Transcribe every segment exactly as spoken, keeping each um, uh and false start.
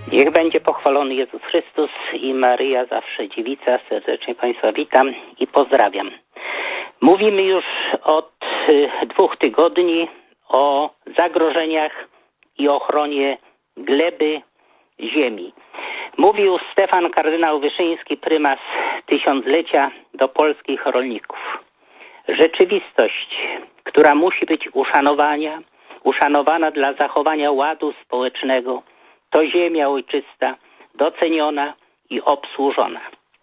Niech będzie pochwalony Jezus Chrystus i Maryja zawsze dziewica. Serdecznie Państwa witam i pozdrawiam. Mówimy już od dwóch tygodni o zagrożeniach i ochronie gleby, ziemi. Mówił Stefan kardynał Wyszyński, prymas tysiąclecia, do polskich rolników. Rzeczywistość, która musi być uszanowania, uszanowana dla zachowania ładu społecznego, to ziemia ojczysta, doceniona i obsłużona.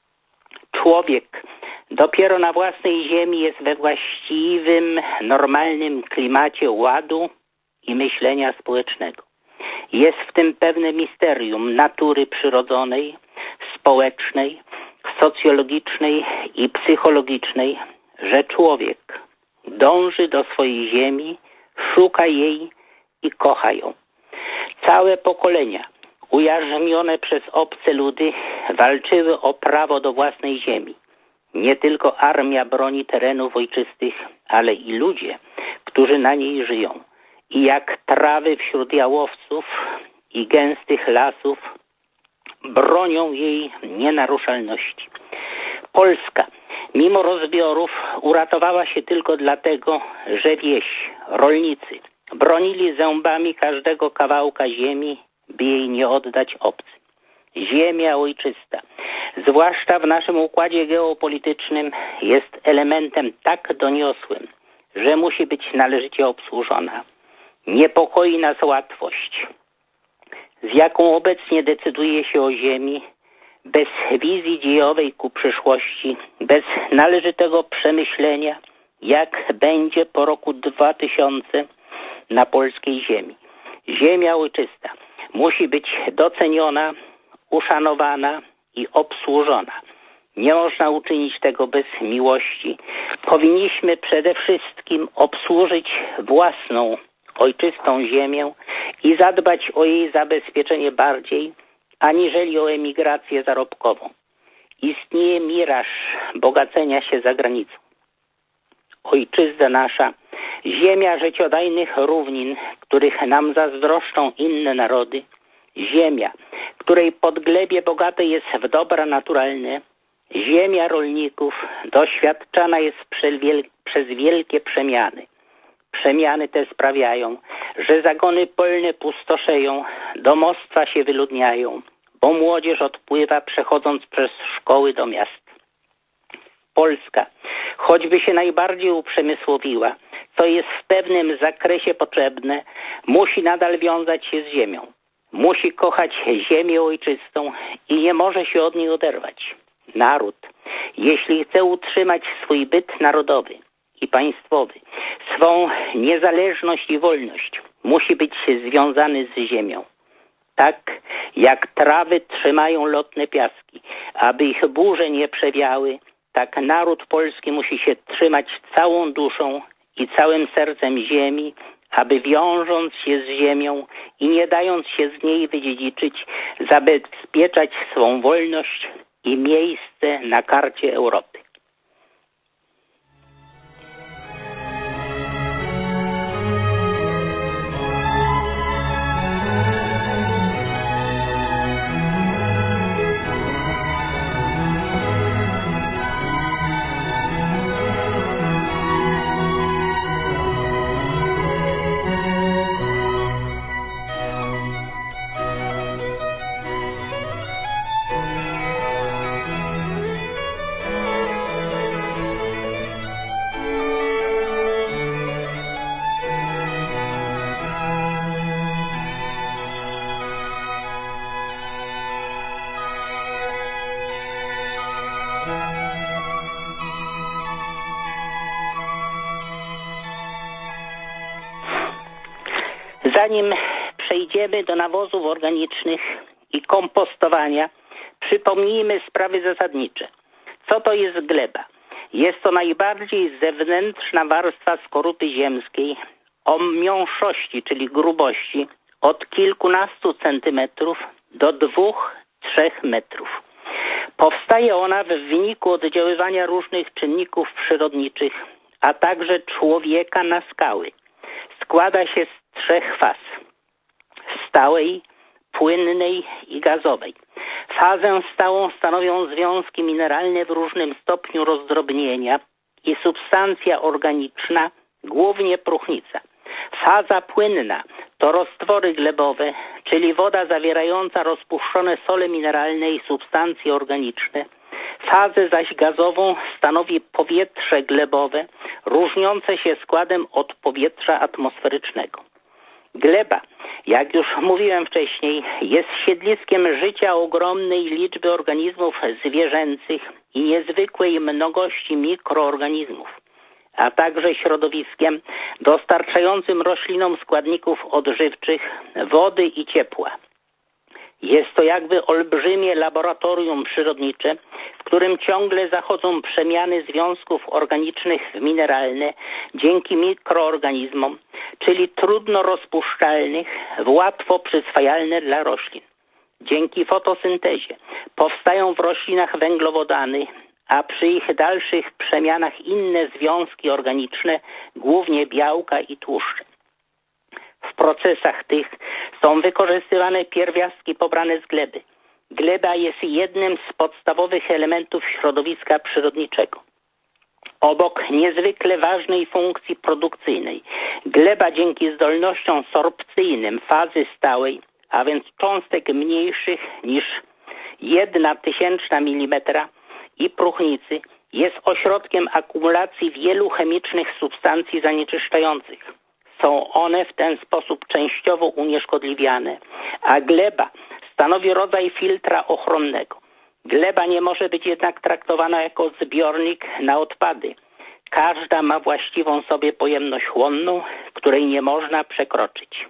Człowiek dopiero na własnej ziemi jest we właściwym, normalnym klimacie ładu i myślenia społecznego. Jest w tym pewne misterium natury przyrodzonej, społecznej, socjologicznej i psychologicznej, że człowiek dąży do swojej ziemi, szuka jej i kocha ją. Całe pokolenia, ujarzmione przez obce ludy, walczyły o prawo do własnej ziemi. Nie tylko armia broni terenów ojczystych, ale i ludzie, którzy na niej żyją. I jak trawy wśród jałowców i gęstych lasów, bronią jej nienaruszalności. Polska, mimo rozbiorów, uratowała się tylko dlatego, że wieś, rolnicy bronili zębami każdego kawałka ziemi, by jej nie oddać obcym. Ziemia ojczysta, zwłaszcza w naszym układzie geopolitycznym, jest elementem tak doniosłym, że musi być należycie obsłużona. Niepokoi nas łatwość, z jaką obecnie decyduje się o ziemi, bez wizji dziejowej ku przyszłości, bez należytego przemyślenia, jak będzie po roku dwa tysiące na polskiej ziemi. Ziemia ojczysta musi być doceniona, uszanowana i obsłużona. Nie można uczynić tego bez miłości. Powinniśmy przede wszystkim obsłużyć własną, ojczystą ziemię i zadbać o jej zabezpieczenie bardziej, aniżeli o emigrację zarobkową. Istnieje miraż bogacenia się za granicą. Ojczyzna nasza, ziemia życiodajnych równin, których nam zazdroszczą inne narody, ziemia, której podglebie bogate jest w dobra naturalne, ziemia rolników doświadczana jest przez wielkie przemiany. Przemiany te sprawiają, że zagony polne pustoszeją, domostwa się wyludniają, bo młodzież odpływa, przechodząc przez szkoły do miast. Polska, choćby się najbardziej uprzemysłowiła, co jest w pewnym zakresie potrzebne, musi nadal wiązać się z ziemią. Musi kochać ziemię ojczystą i nie może się od niej oderwać. Naród, jeśli chce utrzymać swój byt narodowy i państwowy, swą niezależność i wolność, musi być związany z ziemią. Tak jak trawy trzymają lotne piaski, aby ich burze nie przewiały, tak naród polski musi się trzymać całą duszą i całym sercem ziemi, aby wiążąc się z ziemią i nie dając się z niej wydziedziczyć, zabezpieczać swą wolność i miejsce na karcie Europy. Zanim przejdziemy do nawozów organicznych i kompostowania, przypomnijmy sprawy zasadnicze. Co to jest gleba? Jest to najbardziej zewnętrzna warstwa skorupy ziemskiej o miąższości, czyli grubości, od kilkunastu centymetrów do dwóch, trzech metrów. Powstaje ona w wyniku oddziaływania różnych czynników przyrodniczych, a także człowieka na skały. Składa się z trzech faz: stałej, płynnej i gazowej. Fazę stałą stanowią związki mineralne w różnym stopniu rozdrobnienia i substancja organiczna, głównie próchnica. Faza płynna to roztwory glebowe, czyli woda zawierająca rozpuszczone sole mineralne i substancje organiczne. Fazę zaś gazową stanowi powietrze glebowe, różniące się składem od powietrza atmosferycznego. Gleba, jak już mówiłem wcześniej, jest siedliskiem życia ogromnej liczby organizmów zwierzęcych i niezwykłej mnogości mikroorganizmów, a także środowiskiem dostarczającym roślinom składników odżywczych, wody i ciepła. Jest to jakby olbrzymie laboratorium przyrodnicze, w którym ciągle zachodzą przemiany związków organicznych w mineralne dzięki mikroorganizmom, czyli trudno rozpuszczalnych, w łatwo przyswajalne dla roślin. Dzięki fotosyntezie powstają w roślinach węglowodany, a przy ich dalszych przemianach inne związki organiczne, głównie białka i tłuszcze. W procesach tych są wykorzystywane pierwiastki pobrane z gleby. Gleba jest jednym z podstawowych elementów środowiska przyrodniczego. Obok niezwykle ważnej funkcji produkcyjnej, gleba dzięki zdolnościom sorpcyjnym fazy stałej, a więc cząstek mniejszych niż jedna tysięczna milimetra i próchnicy, jest ośrodkiem akumulacji wielu chemicznych substancji zanieczyszczających. Są one w ten sposób częściowo unieszkodliwiane, a gleba stanowi rodzaj filtra ochronnego. Gleba nie może być jednak traktowana jako zbiornik na odpady. Każda ma właściwą sobie pojemność chłonną, której nie można przekroczyć.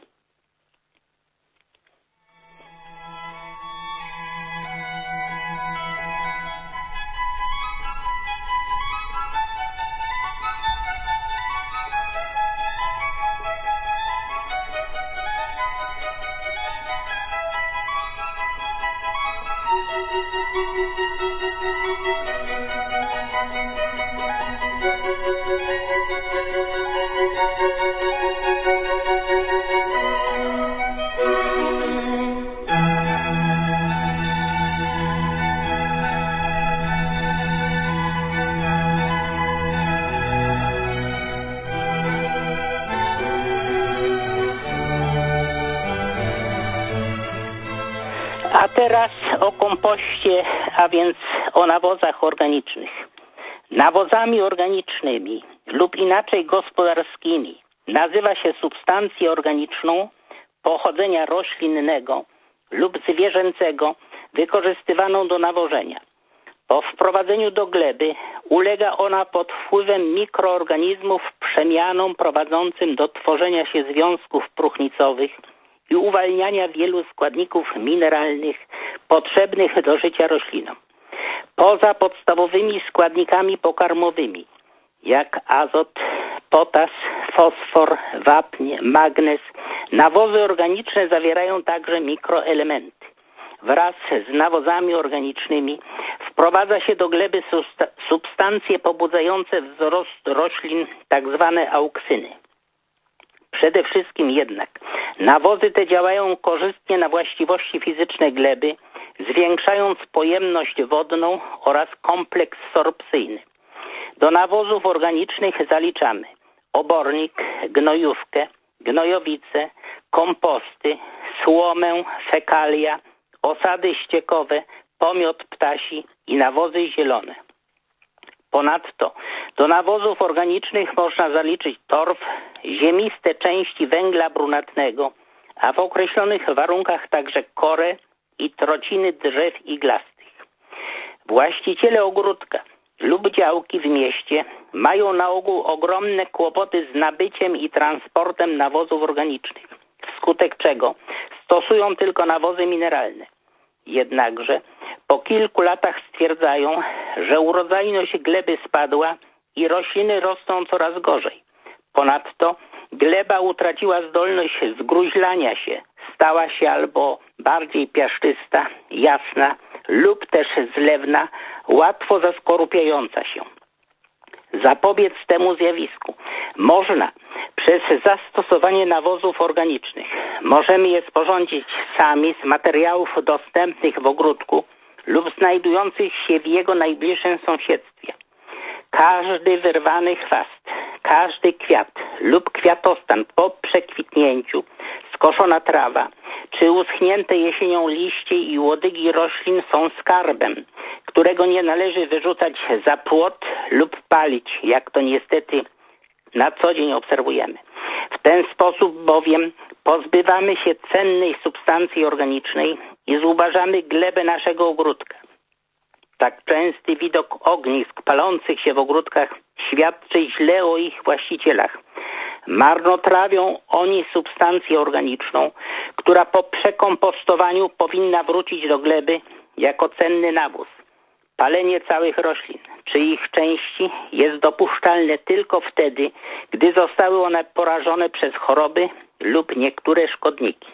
A teraz o kompoście, a więc o nawozach organicznych. Nawozami organicznymi lub inaczej gospodarskimi nazywa się substancję organiczną pochodzenia roślinnego lub zwierzęcego wykorzystywaną do nawożenia. Po wprowadzeniu do gleby ulega ona pod wpływem mikroorganizmów przemianom prowadzącym do tworzenia się związków próchnicowych i uwalniania wielu składników mineralnych potrzebnych do życia roślinom. Poza podstawowymi składnikami pokarmowymi, jak azot, potas, fosfor, wapń, magnez, nawozy organiczne zawierają także mikroelementy. Wraz z nawozami organicznymi wprowadza się do gleby substancje pobudzające wzrost roślin, tak zwane auksyny. Przede wszystkim jednak nawozy te działają korzystnie na właściwości fizyczne gleby, zwiększając pojemność wodną oraz kompleks sorpcyjny. Do nawozów organicznych zaliczamy obornik, gnojówkę, gnojowice, komposty, słomę, fekalia, osady ściekowe, pomiot ptasi i nawozy zielone. Ponadto do nawozów organicznych można zaliczyć torf, ziemiste części węgla brunatnego, a w określonych warunkach także korę i trociny drzew iglastych. Właściciele ogródka lub działki w mieście mają na ogół ogromne kłopoty z nabyciem i transportem nawozów organicznych, wskutek czego stosują tylko nawozy mineralne. Jednakże po kilku latach stwierdzają, że urodzajność gleby spadła i rośliny rosną coraz gorzej. Ponadto gleba utraciła zdolność zgruźlania się, stała się albo bardziej piaszczysta, jasna lub też zlewna, łatwo zaskorupiająca się. Zapobiec temu zjawisku można Przez zastosowanie nawozów organicznych możemy je sporządzić sami z materiałów dostępnych w ogródku lub znajdujących się w jego najbliższym sąsiedztwie. Każdy wyrwany chwast, każdy kwiat lub kwiatostan po przekwitnięciu, skoszona trawa czy uschnięte jesienią liście i łodygi roślin są skarbem, którego nie należy wyrzucać za płot lub palić, jak to niestety na co dzień obserwujemy. W ten sposób bowiem pozbywamy się cennej substancji organicznej i zubażamy glebę naszego ogródka. Tak częsty widok ognisk palących się w ogródkach świadczy źle o ich właścicielach. Marnotrawią oni substancję organiczną, która po przekompostowaniu powinna wrócić do gleby jako cenny nawóz. Palenie całych roślin czy ich części jest dopuszczalne tylko wtedy, gdy zostały one porażone przez choroby lub niektóre szkodniki.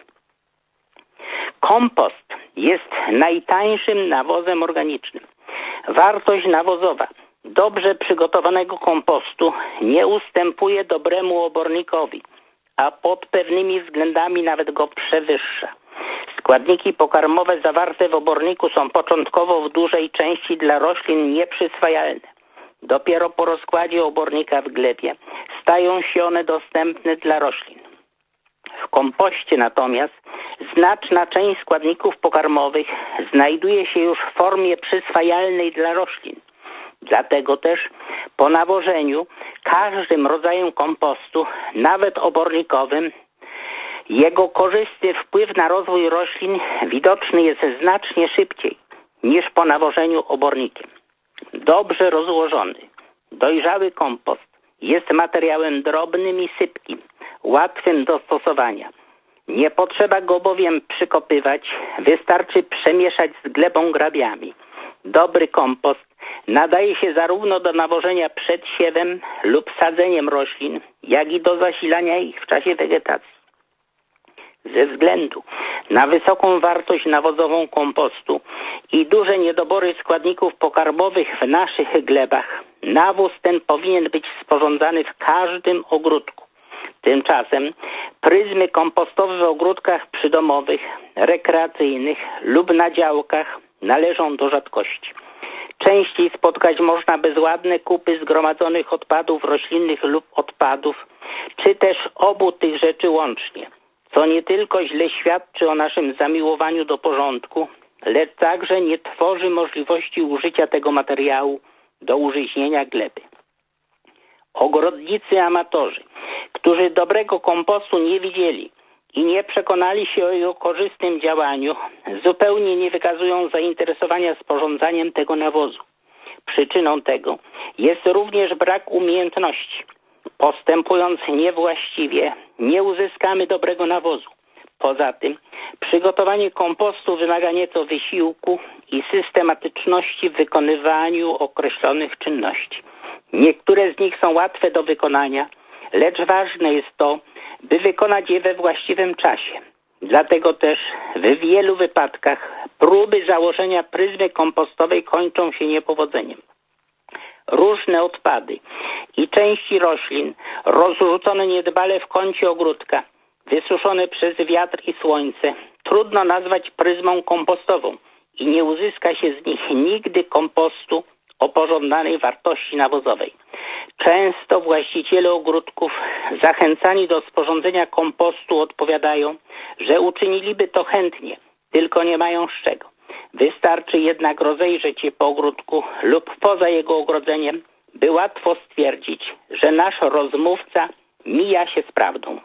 Kompost jest najtańszym nawozem organicznym. Wartość nawozowa dobrze przygotowanego kompostu nie ustępuje dobremu obornikowi, a pod pewnymi względami nawet go przewyższa. Składniki pokarmowe zawarte w oborniku są początkowo w dużej części dla roślin nieprzyswajalne. Dopiero po rozkładzie obornika w glebie stają się one dostępne dla roślin. W kompoście natomiast znaczna część składników pokarmowych znajduje się już w formie przyswajalnej dla roślin. Dlatego też po nawożeniu każdym rodzajem kompostu, nawet obornikowym, jego korzystny wpływ na rozwój roślin widoczny jest znacznie szybciej niż po nawożeniu obornikiem. Dobrze rozłożony, dojrzały kompost jest materiałem drobnym i sypkim, łatwym do stosowania. Nie potrzeba go bowiem przykopywać, wystarczy przemieszać z glebą grabiami. Dobry kompost nadaje się zarówno do nawożenia przed siewem lub sadzeniem roślin, jak i do zasilania ich w czasie wegetacji. Ze względu na wysoką wartość nawozową kompostu i duże niedobory składników pokarmowych w naszych glebach, nawóz ten powinien być sporządzany w każdym ogródku. Tymczasem pryzmy kompostowe w ogródkach przydomowych, rekreacyjnych lub na działkach należą do rzadkości. Częściej spotkać można bezładne kupy zgromadzonych odpadów roślinnych lub odpadów, czy też obu tych rzeczy łącznie, co nie tylko źle świadczy o naszym zamiłowaniu do porządku, lecz także nie tworzy możliwości użycia tego materiału do użyźnienia gleby. Ogrodnicy amatorzy, którzy dobrego kompostu nie widzieli i nie przekonali się o jego korzystnym działaniu, zupełnie nie wykazują zainteresowania sporządzaniem tego nawozu. Przyczyną tego jest również brak umiejętności. Postępując niewłaściwie, nie uzyskamy dobrego nawozu. Poza tym przygotowanie kompostu wymaga nieco wysiłku i systematyczności w wykonywaniu określonych czynności. Niektóre z nich są łatwe do wykonania, lecz ważne jest to, by wykonać je we właściwym czasie. Dlatego też w wielu wypadkach próby założenia pryzmy kompostowej kończą się niepowodzeniem. Różne odpady i części roślin rozrzucone niedbale w kącie ogródka, wysuszone przez wiatr i słońce, trudno nazwać pryzmą kompostową i nie uzyska się z nich nigdy kompostu o pożądanej wartości nawozowej. Często właściciele ogródków zachęcani do sporządzenia kompostu odpowiadają, że uczyniliby to chętnie, tylko nie mają z czego. Wystarczy jednak rozejrzeć się po ogródku lub poza jego ogrodzeniem, by łatwo stwierdzić, że nasz rozmówca mija się z prawdą.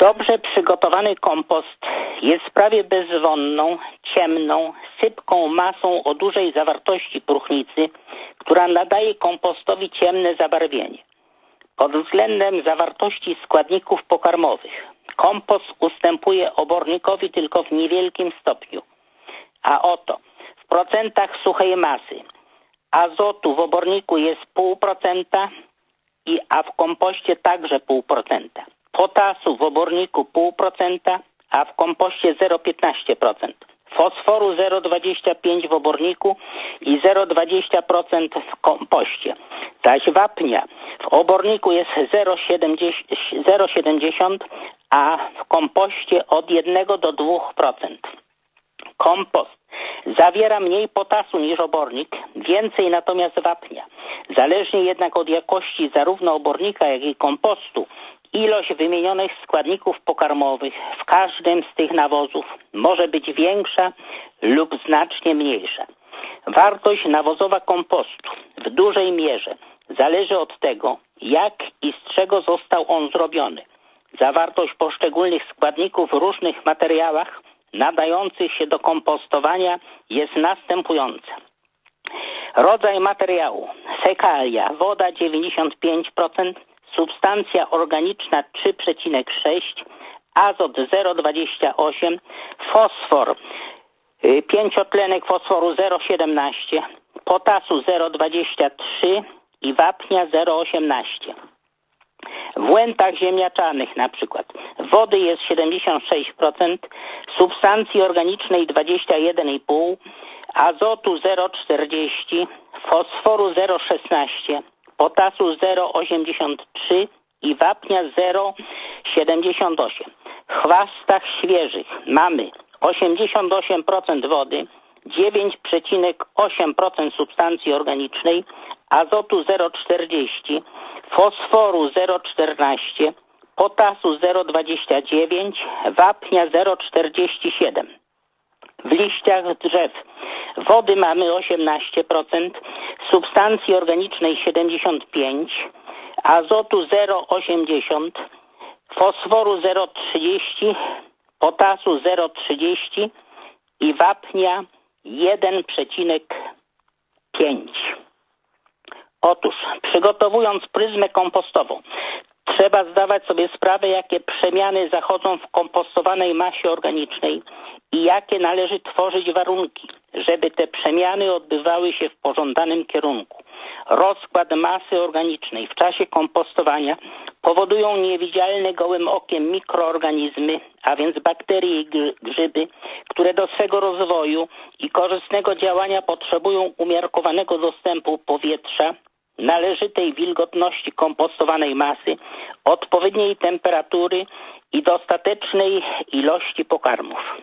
Dobrze przygotowany kompost jest prawie bezwonną, ciemną, sypką masą o dużej zawartości próchnicy, która nadaje kompostowi ciemne zabarwienie. Pod względem zawartości składników pokarmowych kompost ustępuje obornikowi tylko w niewielkim stopniu. A oto w procentach suchej masy azotu w oborniku jest pół procenta, i a w kompoście także pół procenta. Potasu w oborniku pół procenta, a w kompoście zero przecinek piętnaście procent. Fosforu zero przecinek dwadzieścia pięć procent w oborniku i zero przecinek dwadzieścia procent w kompoście. Zaś wapnia w oborniku jest zero przecinek siedemdziesiąt procent, a w kompoście od jednego do dwóch procent. Kompost zawiera mniej potasu niż obornik, więcej natomiast wapnia. Zależnie jednak od jakości zarówno obornika, jak i kompostu, ilość wymienionych składników pokarmowych w każdym z tych nawozów może być większa lub znacznie mniejsza. Wartość nawozowa kompostu w dużej mierze zależy od tego, jak i z czego został on zrobiony. Zawartość poszczególnych składników w różnych materiałach nadających się do kompostowania jest następująca. Rodzaj materiału: fekalia, woda dziewięćdziesiąt pięć procent, substancja organiczna trzy przecinek sześć procent, azot zero przecinek dwadzieścia osiem procent, fosfor, pięciotlenek fosforu zero przecinek siedemnaście procent, potasu zero przecinek dwadzieścia trzy procent i wapnia zero przecinek osiemnaście procent. W łętach ziemniaczanych na przykład wody jest siedemdziesiąt sześć procent, substancji organicznej dwadzieścia jeden przecinek pięć procent, azotu zero przecinek czterdzieści procent, fosforu zero przecinek szesnaście procent, potasu zero przecinek osiemdziesiąt trzy procent i wapnia zero przecinek siedemdziesiąt osiem procent. W chwastach świeżych mamy osiemdziesiąt osiem procent wody, dziewięć przecinek osiem procent substancji organicznej, azotu zero przecinek czterdzieści procent, fosforu zero przecinek czternaście procent, potasu zero przecinek dwadzieścia dziewięć procent, wapnia zero przecinek czterdzieści siedem procent. W liściach drzew wody mamy osiemnaście procent, substancji organicznej siedemdziesiąt pięć procent, azotu zero przecinek osiemdziesiąt procent, fosforu zero przecinek trzydzieści procent, potasu zero przecinek trzydzieści procent i wapnia jeden przecinek pięć procent. Otóż, przygotowując pryzmę kompostową, trzeba zdawać sobie sprawę, jakie przemiany zachodzą w kompostowanej masie organicznej i jakie należy tworzyć warunki, żeby te przemiany odbywały się w pożądanym kierunku. Rozkład masy organicznej w czasie kompostowania powodują niewidzialne gołym okiem mikroorganizmy, a więc bakterie i grzyby, które do swego rozwoju i korzystnego działania potrzebują umiarkowanego dostępu powietrza, należytej wilgotności kompostowanej masy, odpowiedniej temperatury i dostatecznej ilości pokarmów.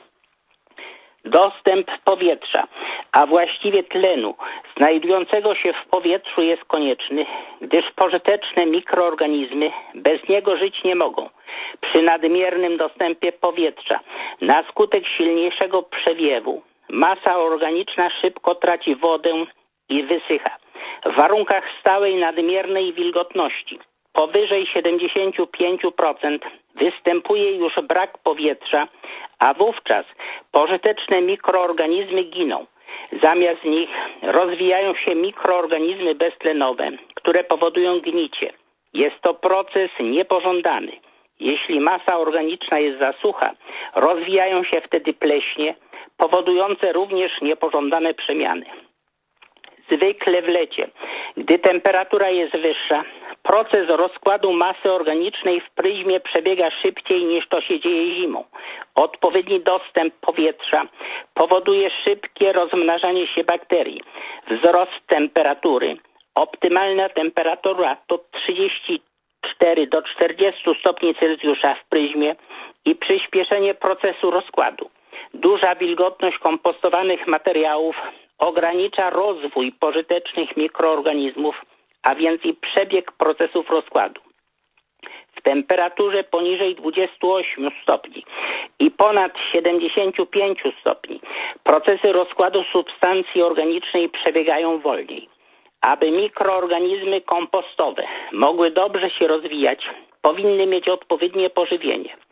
Dostęp powietrza, a właściwie tlenu, znajdującego się w powietrzu jest konieczny, gdyż pożyteczne mikroorganizmy bez niego żyć nie mogą. Przy nadmiernym dostępie powietrza, na skutek silniejszego przewiewu, masa organiczna szybko traci wodę i wysycha. W warunkach stałej nadmiernej wilgotności powyżej siedemdziesiąt pięć procent występuje już brak powietrza, a wówczas pożyteczne mikroorganizmy giną. Zamiast nich rozwijają się mikroorganizmy beztlenowe, które powodują gnicie. Jest to proces niepożądany. Jeśli masa organiczna jest za sucha, rozwijają się wtedy pleśnie, powodujące również niepożądane przemiany. Zwykle w lecie, gdy temperatura jest wyższa, proces rozkładu masy organicznej w pryzmie przebiega szybciej niż to się dzieje zimą. Odpowiedni dostęp powietrza powoduje szybkie rozmnażanie się bakterii, wzrost temperatury. Optymalna temperatura to trzydzieści cztery do czterdziestu stopni Celsjusza w pryzmie i przyspieszenie procesu rozkładu. Duża wilgotność kompostowanych materiałów ogranicza rozwój pożytecznych mikroorganizmów, a więc i przebieg procesów rozkładu. W temperaturze poniżej dwudziestu ośmiu stopni i ponad siedemdziesięciu pięciu stopni procesy rozkładu substancji organicznej przebiegają wolniej. Aby mikroorganizmy kompostowe mogły dobrze się rozwijać, powinny mieć odpowiednie pożywienie.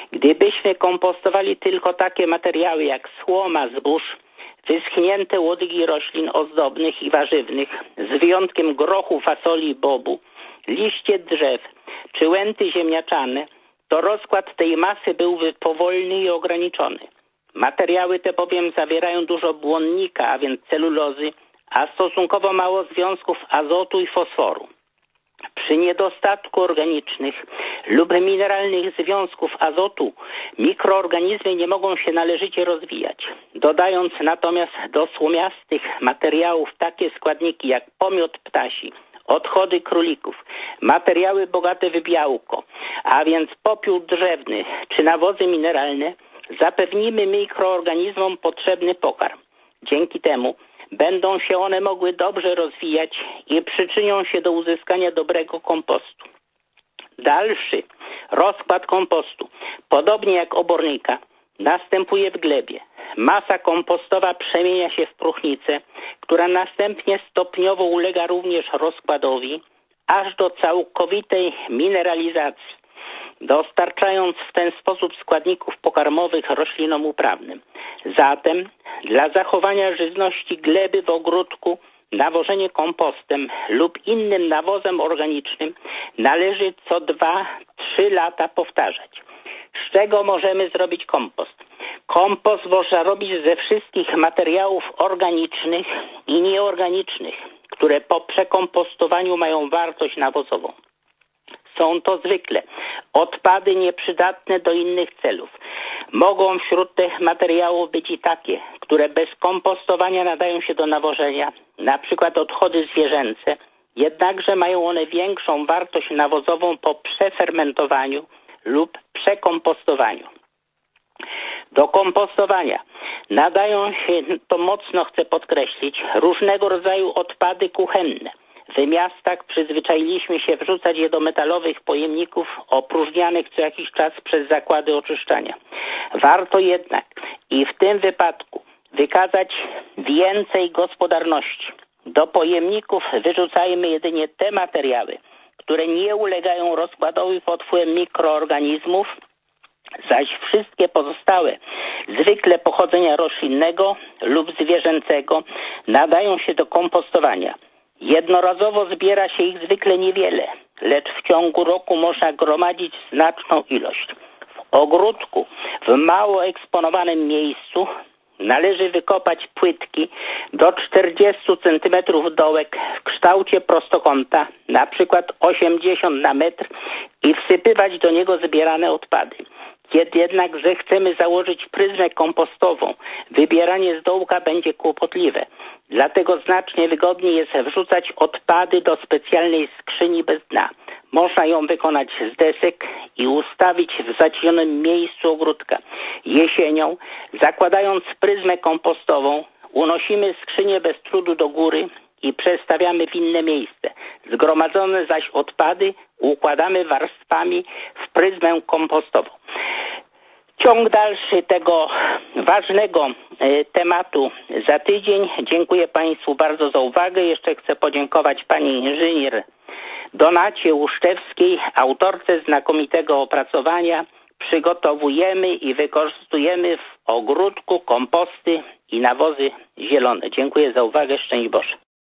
Gdybyśmy kompostowali tylko takie materiały jak słoma, zbóż, wyschnięte łodygi roślin ozdobnych i warzywnych, z wyjątkiem grochu, fasoli i bobu, liście drzew czy łęty ziemniaczane, to rozkład tej masy byłby powolny i ograniczony. Materiały te bowiem zawierają dużo błonnika, a więc celulozy, a stosunkowo mało związków azotu i fosforu. Przy niedostatku organicznych lub mineralnych związków azotu mikroorganizmy nie mogą się należycie rozwijać. Dodając natomiast do słomiastych materiałów takie składniki jak pomiot ptasi, odchody królików, materiały bogate w białko, a więc popiół drzewny czy nawozy mineralne, zapewnimy mikroorganizmom potrzebny pokarm. Dzięki temu będą się one mogły dobrze rozwijać i przyczynią się do uzyskania dobrego kompostu. Dalszy rozkład kompostu, podobnie jak obornika, następuje w glebie. Masa kompostowa przemienia się w próchnicę, która następnie stopniowo ulega również rozkładowi, aż do całkowitej mineralizacji, dostarczając w ten sposób składników pokarmowych roślinom uprawnym. Zatem dla zachowania żyzności gleby w ogródku nawożenie kompostem lub innym nawozem organicznym należy co dwa trzy lata powtarzać. Z czego możemy zrobić kompost? Kompost można robić ze wszystkich materiałów organicznych i nieorganicznych, które po przekompostowaniu mają wartość nawozową. Są to zwykle odpady nieprzydatne do innych celów. Mogą wśród tych materiałów być i takie, które bez kompostowania nadają się do nawożenia, na przykład odchody zwierzęce, jednakże mają one większą wartość nawozową po przefermentowaniu lub przekompostowaniu. Do kompostowania nadają się, to mocno chcę podkreślić, różnego rodzaju odpady kuchenne. W miastach przyzwyczailiśmy się wrzucać je do metalowych pojemników opróżnianych co jakiś czas przez zakłady oczyszczania. Warto jednak i w tym wypadku wykazać więcej gospodarności. Do pojemników wyrzucajmy jedynie te materiały, które nie ulegają rozkładowi pod wpływem mikroorganizmów, zaś wszystkie pozostałe, zwykle pochodzenia roślinnego lub zwierzęcego, nadają się do kompostowania. Jednorazowo zbiera się ich zwykle niewiele, lecz w ciągu roku można gromadzić znaczną ilość. W ogródku, w mało eksponowanym miejscu należy wykopać płytki do czterdziestu centymetrów dołek w kształcie prostokąta, na przykład osiemdziesiąt na metr, i wsypywać do niego zbierane odpady. Kiedy jednak zechcemy założyć pryzmę kompostową, wybieranie z dołka będzie kłopotliwe. Dlatego znacznie wygodniej jest wrzucać odpady do specjalnej skrzyni bez dna. Można ją wykonać z desek i ustawić w zacienionym miejscu ogródka. Jesienią, zakładając pryzmę kompostową, unosimy skrzynię bez trudu do góry i przestawiamy w inne miejsce. Zgromadzone zaś odpady układamy warstwami w pryzmę kompostową. Ciąg dalszy tego ważnego y, tematu za tydzień. Dziękuję Państwu bardzo za uwagę. Jeszcze chcę podziękować Pani inżynier Donacie Łuszczewskiej, autorce znakomitego opracowania. Przygotowujemy i wykorzystujemy w ogródku komposty i nawozy zielone. Dziękuję za uwagę. Szczęść Boże.